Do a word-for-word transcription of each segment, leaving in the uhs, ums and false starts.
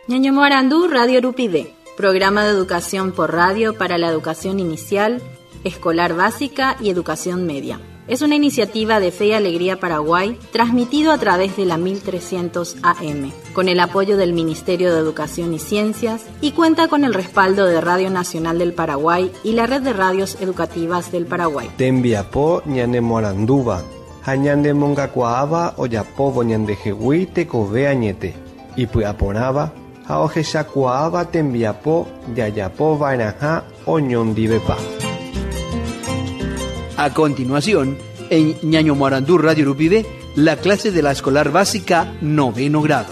Ñañomoarandú Radio Rupide, programa de educación por radio para la educación inicial, escolar básica y educación media. Es una iniciativa de Fe y Alegría Paraguay, transmitido a través de la mil trescientos A M, con el apoyo del Ministerio de Educación y Ciencias, y cuenta con el respaldo de Radio Nacional del Paraguay y la Red de Radios Educativas del Paraguay. Tembiapó ñanemoaranduba, hañandemongakuaaba oyapobo ñandejegui tekove añete, y pyaporaba, haojechakuaaba tembiapó yayapo vaeraja oñondivepa. A continuación, en Ñañomoarandú Radio Rupide, la clase de la escolar básica noveno grado.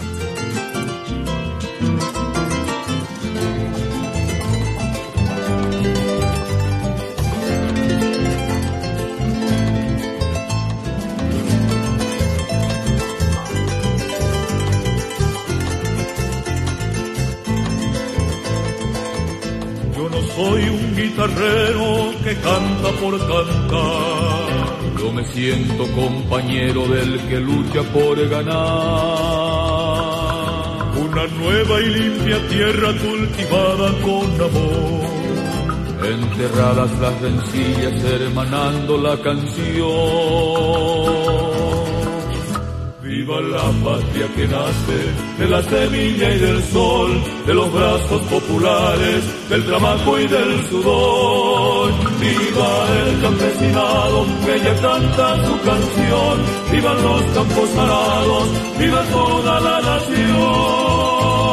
Yo no soy un guitarrero que canta por cantar, yo me siento compañero del que lucha por ganar. Una nueva y limpia tierra cultivada con amor, enterradas las rencillas hermanando la canción. Viva la patria que nace de la semilla y del sol, de los brazos populares, del trabajo y del sudor. Viva el campesinado que ya canta su canción, vivan los campos arados, viva toda la nación.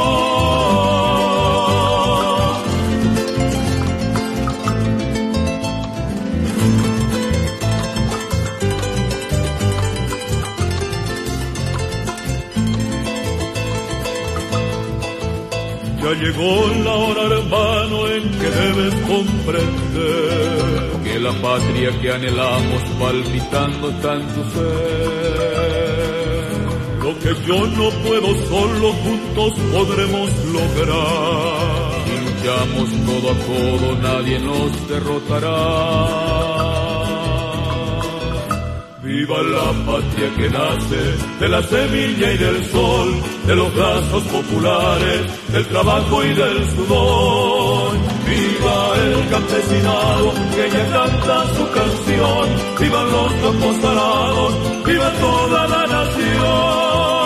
Ya llegó la hora, hermano, en que debes comprender que la patria que anhelamos palpitando está en tu ser. Lo que yo no puedo solo, juntos podremos lograr. Si luchamos codo a codo, nadie nos derrotará. Viva la patria que nace de la semilla y del sol, de los brazos populares, del trabajo y del sudor. Viva el campesinado que ya canta su canción, vivan los campos arados, viva toda la nación.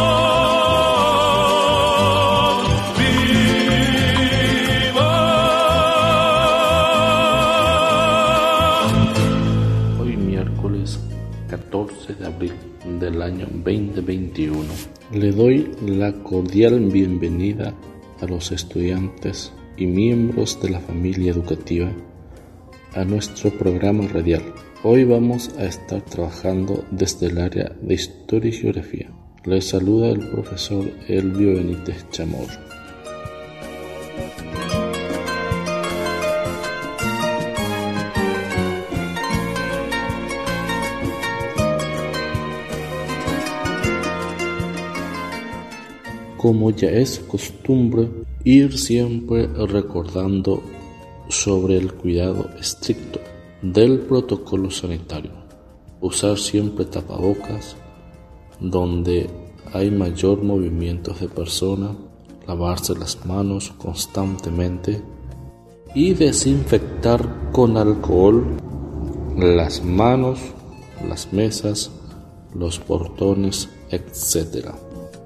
catorce de abril del año veinte veintiuno. Le doy la cordial bienvenida a los estudiantes y miembros de la familia educativa a nuestro programa radial. Hoy vamos a estar trabajando desde el área de Historia y Geografía. Les saluda el profesor Elvio Benítez Chamorro. Como ya es costumbre, ir siempre recordando sobre el cuidado estricto del protocolo sanitario. Usar siempre tapabocas donde hay mayor movimiento de personas, lavarse las manos constantemente y desinfectar con alcohol las manos, las mesas, los portones, etcétera.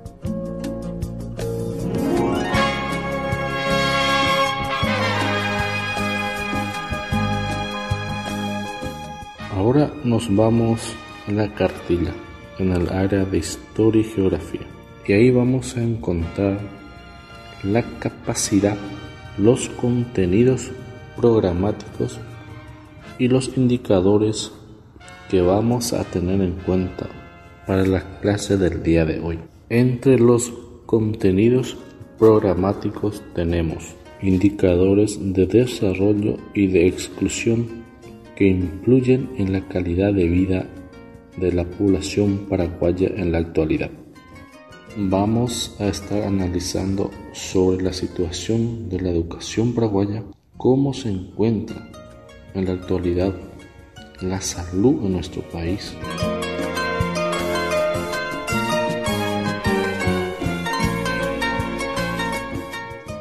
Ahora nos vamos a la cartilla en el área de Historia y Geografía, y ahí vamos a encontrar la capacidad, los contenidos programáticos y los indicadores que vamos a tener en cuenta para la clase del día de hoy. Entre los contenidos programáticos tenemos indicadores de desarrollo y de exclusión que influyen en la calidad de vida de la población paraguaya en la actualidad. Vamos a estar analizando sobre la situación de la educación paraguaya, cómo se encuentra en la actualidad la salud en nuestro país.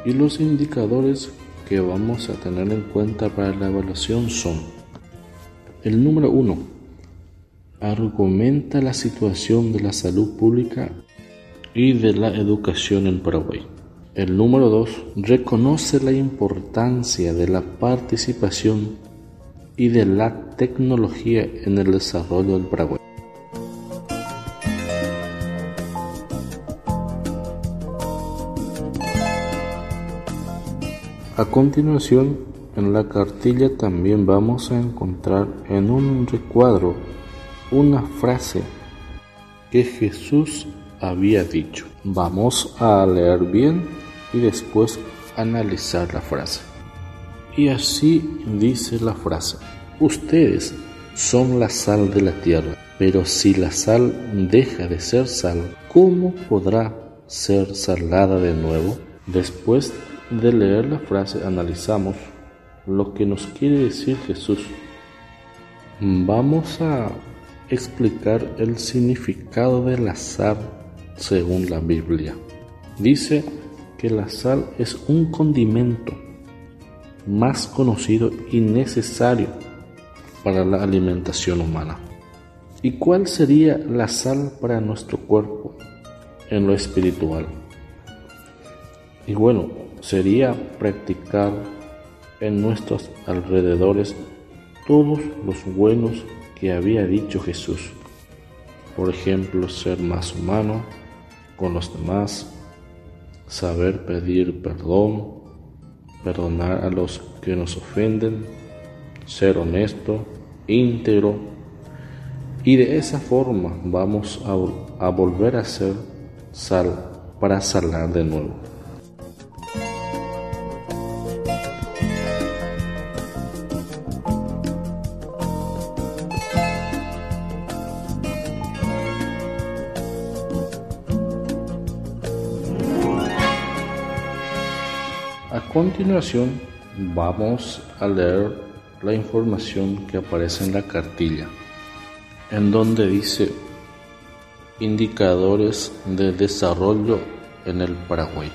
Y los indicadores que vamos a tener en cuenta para la evaluación son: el número uno, argumenta la situación de la salud pública y de la educación en Paraguay. El número dos, reconoce la importancia de la participación y de la tecnología en el desarrollo del Paraguay. A continuación, en la cartilla también vamos a encontrar en un recuadro una frase que Jesús había dicho. Vamos a leer bien y después analizar la frase. Y así dice la frase: ustedes son la sal de la tierra, pero si la sal deja de ser sal, ¿cómo podrá ser salada de nuevo? Después de leer la frase, analizamos lo que nos quiere decir Jesús. Vamos a explicar el significado de la sal según la Biblia. Dice que la sal es un condimento más conocido y necesario para la alimentación humana. ¿Y cuál sería la sal para nuestro cuerpo en lo espiritual? Y bueno, sería practicar en nuestros alrededores todos los buenos que había dicho Jesús. Por ejemplo, ser más humano con los demás, saber pedir perdón, perdonar a los que nos ofenden, ser honesto, íntegro, y de esa forma vamos a, a volver a ser sal para salar de nuevo. A continuación vamos a leer la información que aparece en la cartilla, en donde dice indicadores de desarrollo en el Paraguay.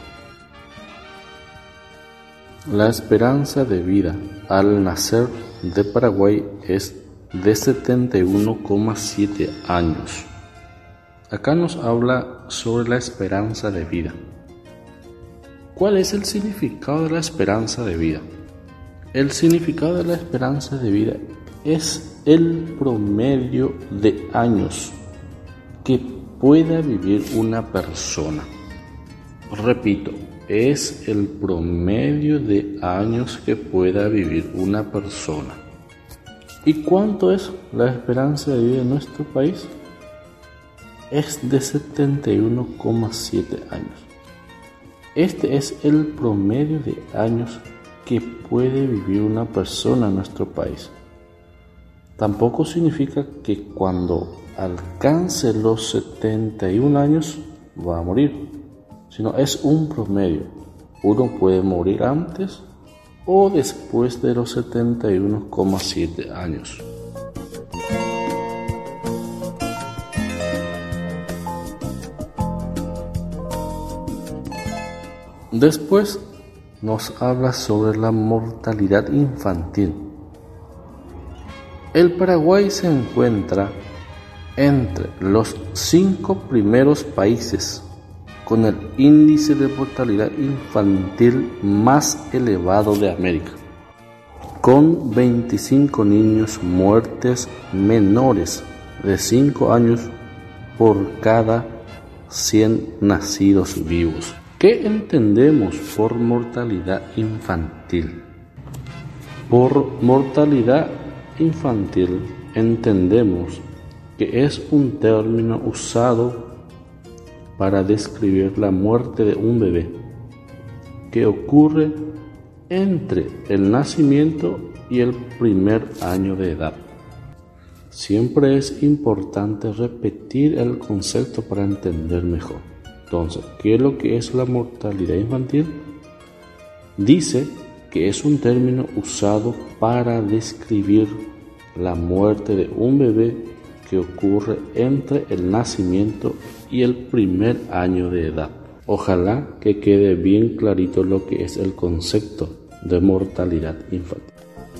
La esperanza de vida al nacer de Paraguay es de setenta y uno coma siete años. Acá nos habla sobre la esperanza de vida. ¿Cuál es el significado de la esperanza de vida? El significado de la esperanza de vida es el promedio de años que pueda vivir una persona. Repito, es el promedio de años que pueda vivir una persona. ¿Y cuánto es la esperanza de vida en nuestro país? Es de setenta y uno coma siete años. Este es el promedio de años que puede vivir una persona en nuestro país. Tampoco significa que cuando alcance los setenta y un años va a morir, sino es un promedio. Uno puede morir antes o después de los setenta y uno coma siete años. Después nos habla sobre la mortalidad infantil. El Paraguay se encuentra entre los cinco primeros países con el índice de mortalidad infantil más elevado de América, con veinticinco niños muertes menores de cinco años por cada cien nacidos vivos. ¿Qué entendemos por mortalidad infantil? Por mortalidad infantil entendemos que es un término usado para describir la muerte de un bebé que ocurre entre el nacimiento y el primer año de edad. Siempre es importante repetir el concepto para entender mejor. Entonces, ¿qué es lo que es la mortalidad infantil? Dice que es un término usado para describir la muerte de un bebé que ocurre entre el nacimiento y el primer año de edad. Ojalá que quede bien clarito lo que es el concepto de mortalidad infantil.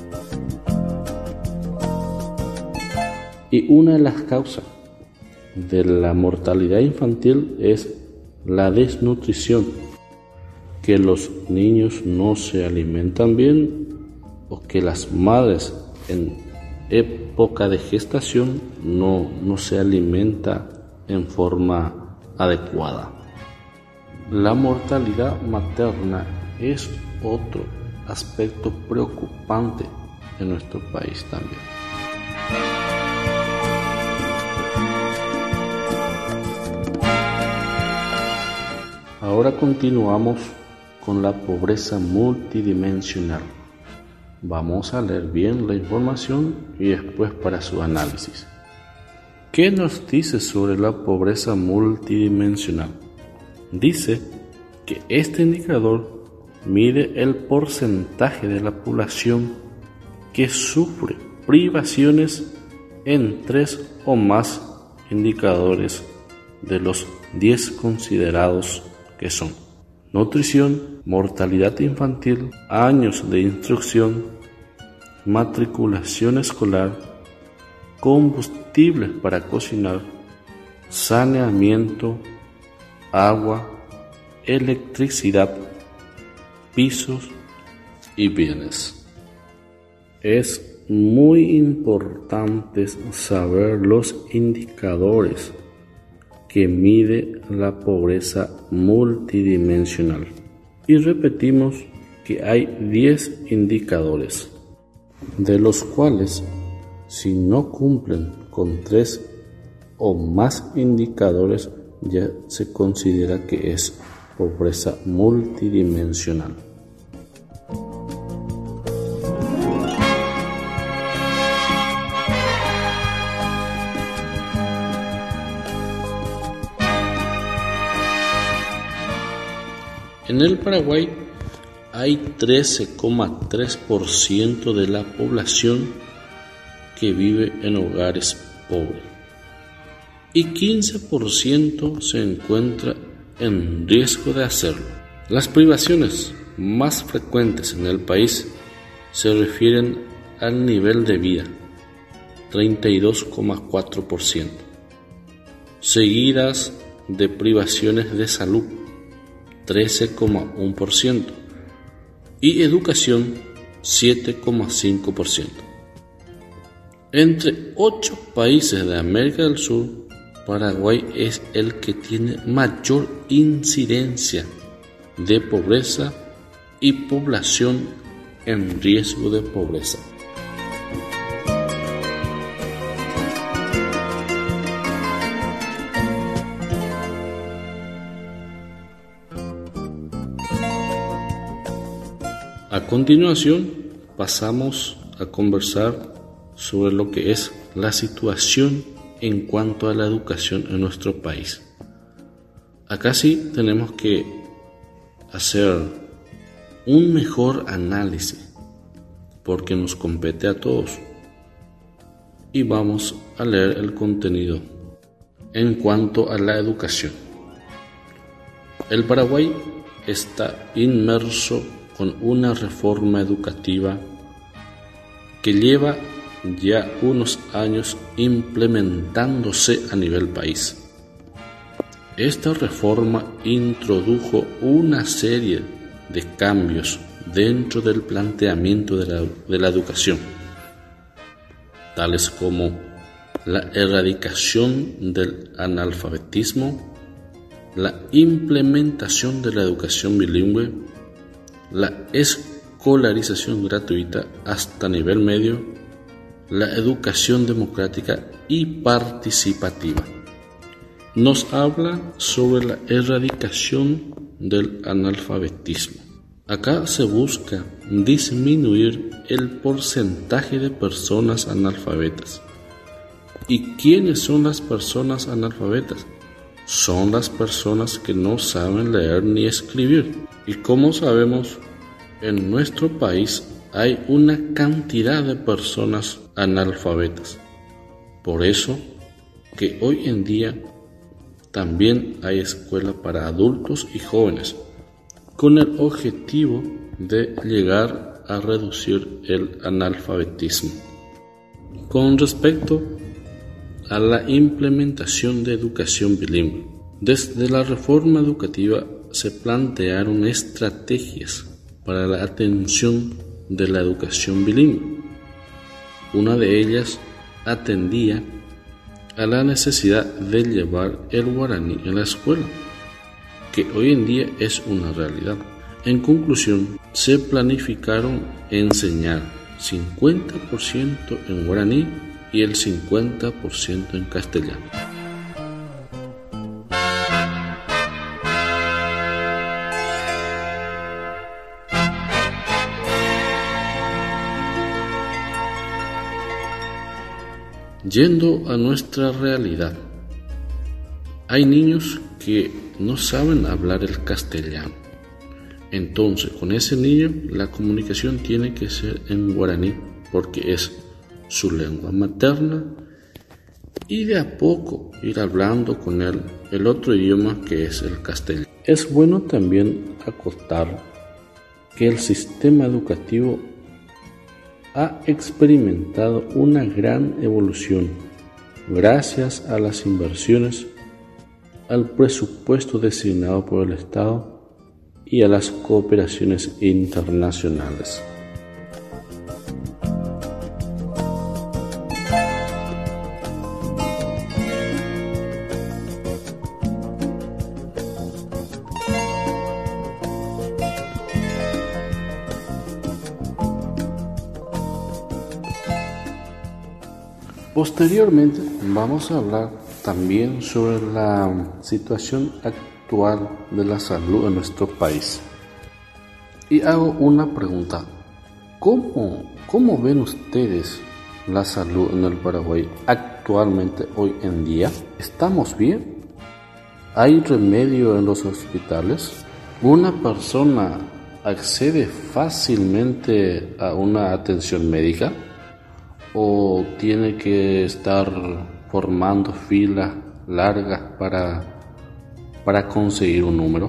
Y una de las causas de la mortalidad infantil es la desnutrición, que los niños no se alimentan bien o que las madres en época de gestación no, no se alimenta en forma adecuada. La mortalidad materna es otro aspecto preocupante en nuestro país también. Ahora continuamos con la pobreza multidimensional. Vamos a leer bien la información y después para su análisis. ¿Qué nos dice sobre la pobreza multidimensional? Dice que este indicador mide el porcentaje de la población que sufre privaciones en tres o más indicadores de los diez considerados, que son nutrición, mortalidad infantil, años de instrucción, matriculación escolar, combustibles para cocinar, saneamiento, agua, electricidad, pisos y bienes. Es muy importante saber los indicadores que mide la pobreza multidimensional. Y repetimos que hay diez indicadores, de los cuales si no cumplen con tres o más indicadores ya se considera que es pobreza multidimensional. En el Paraguay hay trece coma tres por ciento de la población que vive en hogares pobres y quince por ciento se encuentra en riesgo de hacerlo. Las privaciones más frecuentes en el país se refieren al nivel de vida, treinta y dos coma cuatro por ciento, seguidas de privaciones de salud, trece coma uno por ciento, y educación, siete coma cinco por ciento. Entre ocho países de América del Sur, Paraguay es el que tiene mayor incidencia de pobreza y población en riesgo de pobreza. A continuación, pasamos a conversar sobre lo que es la situación en cuanto a la educación en nuestro país. Acá sí tenemos que hacer un mejor análisis porque nos compete a todos. Y vamos a leer el contenido en cuanto a la educación. El Paraguay está inmerso con una reforma educativa que lleva ya unos años implementándose a nivel país. Esta reforma introdujo una serie de cambios dentro del planteamiento de la, de la educación, tales como la erradicación del analfabetismo, la implementación de la educación bilingüe, la escolarización gratuita hasta nivel medio, la educación democrática y participativa. Nos habla sobre la erradicación del analfabetismo. Acá se busca disminuir el porcentaje de personas analfabetas. ¿Y quiénes son las personas analfabetas? Son las personas que no saben leer ni escribir. Y como sabemos, en nuestro país hay una cantidad de personas analfabetas. Por eso que hoy en día También hay escuela para adultos y jóvenes, con el objetivo de llegar a reducir el analfabetismo. Con respecto a la implementación de educación bilingüe, desde la reforma educativa se plantearon estrategias para la atención de la educación bilingüe. Una de ellas atendía a la necesidad de llevar el guaraní en la escuela, que hoy en día es una realidad. En conclusión, se planificaron enseñar cincuenta por ciento en guaraní y el cincuenta por ciento en castellano. Yendo a nuestra realidad, hay niños que no saben hablar el castellano. Entonces, con ese niño la comunicación tiene que ser en guaraní porque es su lengua materna, y de a poco ir hablando con él el otro idioma que es el castellano. Es bueno también acotar que el sistema educativo ha experimentado una gran evolución gracias a las inversiones, al presupuesto designado por el Estado y a las cooperaciones internacionales. Posteriormente vamos a hablar también sobre la situación actual de la salud en nuestro país. Y hago una pregunta: ¿Cómo, cómo ven ustedes la salud en el Paraguay actualmente, hoy en día? ¿Estamos bien? ¿Hay remedio en los hospitales? ¿Una persona accede fácilmente a una atención médica? ¿O tiene que estar formando filas largas para, para conseguir un número?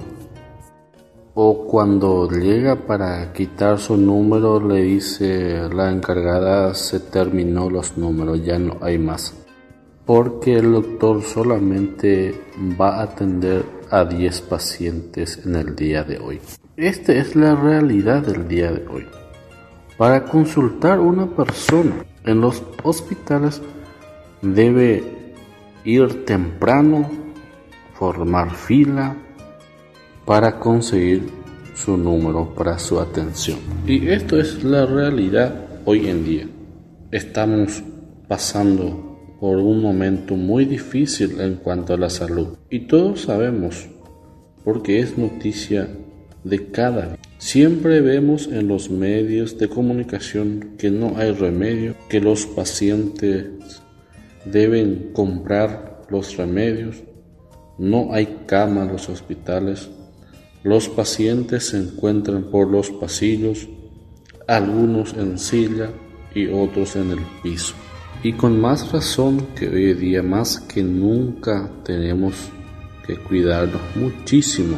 ¿O cuando llega para quitar su número le dice la encargada: se terminó los números, ya no hay más? Porque el doctor solamente va a atender a diez pacientes en el día de hoy. Esta es la realidad del día de hoy. Para consultar a una persona en los hospitales debe ir temprano, formar fila para conseguir su número para su atención. Y esto es la realidad hoy en día. Estamos pasando por un momento muy difícil en cuanto a la salud. Y todos sabemos, porque es noticia de cada día. Siempre vemos en los medios de comunicación que no hay remedio, que los pacientes deben comprar los remedios, no hay cama en los hospitales, los pacientes se encuentran por los pasillos, algunos en silla y otros en el piso. Y con más razón que hoy en día, más que nunca, tenemos que cuidarnos muchísimo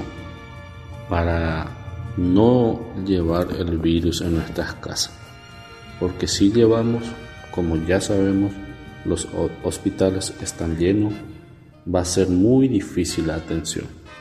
para no llevar el virus en nuestras casas, porque si llevamos, como ya sabemos, los hospitales están llenos, va a ser muy difícil la atención.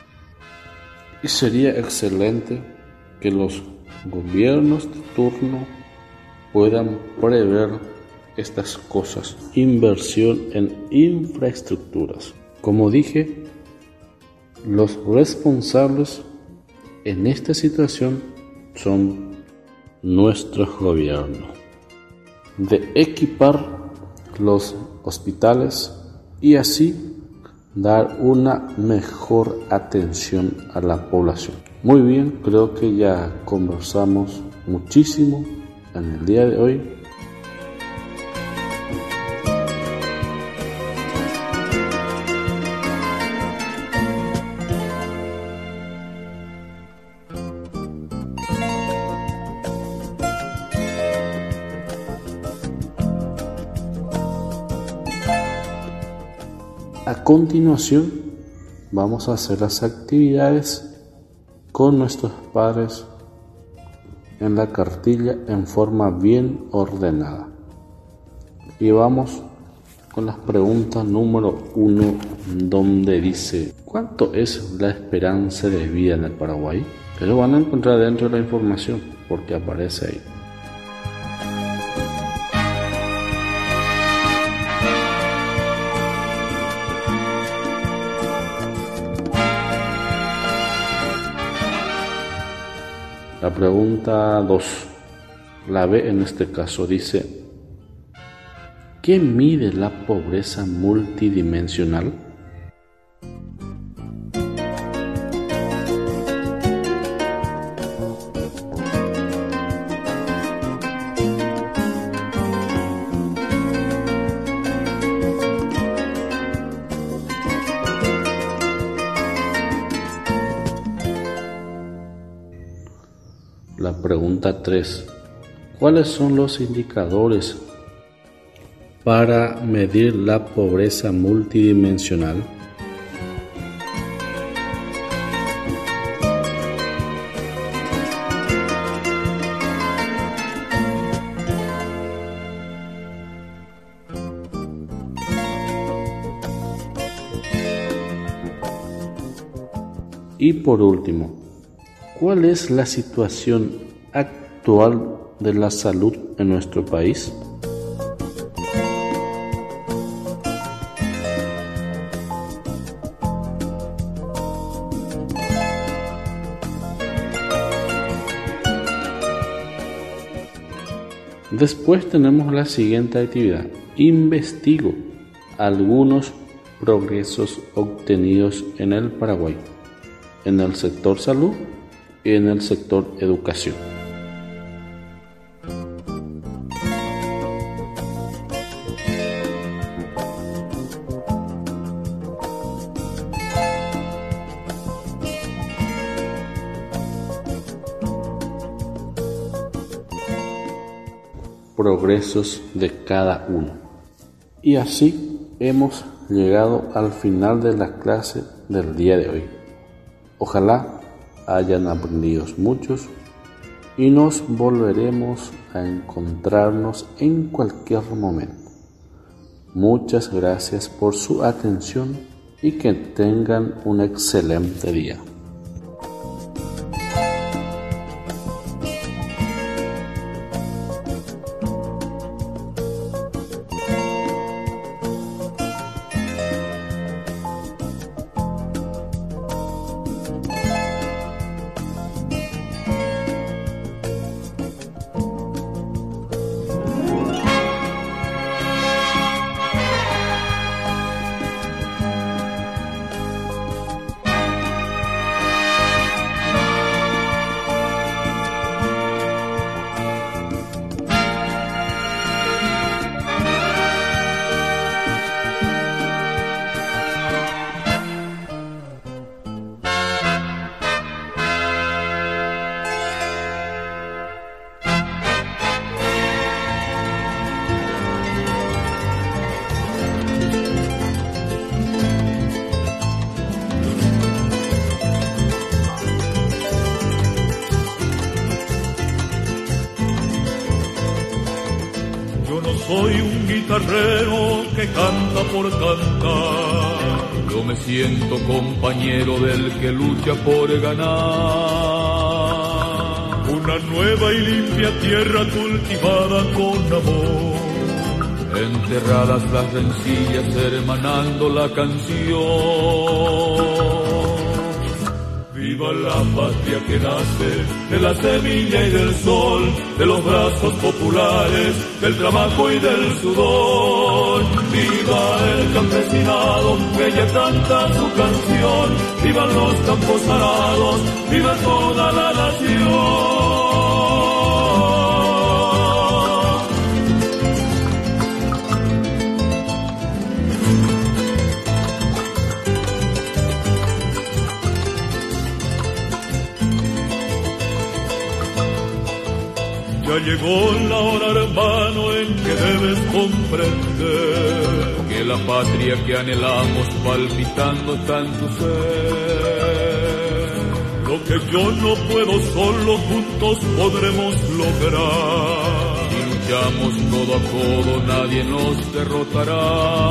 Y sería excelente que los gobiernos de turno puedan prever estas cosas. Inversión en infraestructuras. Como dije, los responsables en esta situación son nuestros gobiernos, de equipar los hospitales y así dar una mejor atención a la población. Muy bien, creo que ya conversamos muchísimo en el día de hoy. A continuación, vamos a hacer las actividades con nuestros padres en la cartilla en forma bien ordenada. Y vamos con las preguntas número uno, donde dice: ¿cuánto es la esperanza de vida en el Paraguay? Pero van a encontrar dentro de la información porque aparece ahí. La pregunta dos, la B en este caso, dice: ¿qué mide la pobreza multidimensional? La pregunta tres, ¿cuáles son los indicadores para medir la pobreza multidimensional? Y por último, ¿cuál es la situación actual de la salud en nuestro país? Después tenemos la siguiente actividad: investigo algunos progresos obtenidos en el Paraguay, en el sector salud y en el sector educación. Progresos de cada uno. Y así hemos llegado al final de la clase del día de hoy. Ojalá hayan aprendido muchos y nos volveremos a encontrarnos en cualquier momento. Muchas gracias por su atención y que tengan un excelente día. Soy un guitarrero que canta por cantar. Yo me siento compañero del que lucha por ganar. Una nueva y limpia tierra cultivada con amor. Enterradas las rencillas hermanando la canción. Viva la patria que nace de la semilla y del sol, de los brazos populares, del trabajo y del sudor. Viva el campesinado que ya canta su canción, vivan los campos arados, viva toda la nación. Ya llegó la hora, hermano, en que debes comprender que la patria que anhelamos palpitando está en tu ser. Lo que yo no puedo solo, juntos podremos lograr. Si luchamos codo a codo, nadie nos derrotará.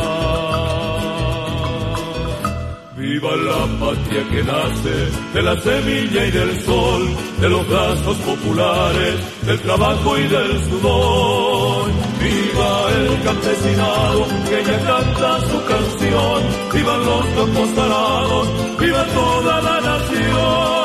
Viva la patria que nace de la semilla y del sol, de los brazos populares, del trabajo y del sudor. Viva el campesinado que ya canta su canción, vivan los campos arados, viva toda la nación.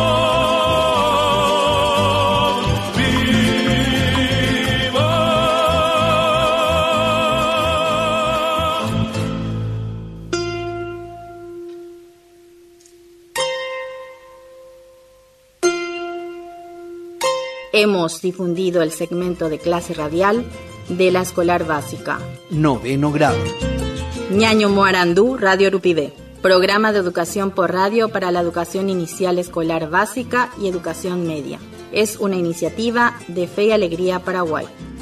Hemos difundido el segmento de clase radial de la escolar básica. Noveno grado. Ñaño Moarandú, Radio Urupide. Programa de educación por radio para la educación inicial escolar básica y educación media. Es una iniciativa de Fe y Alegría Paraguay.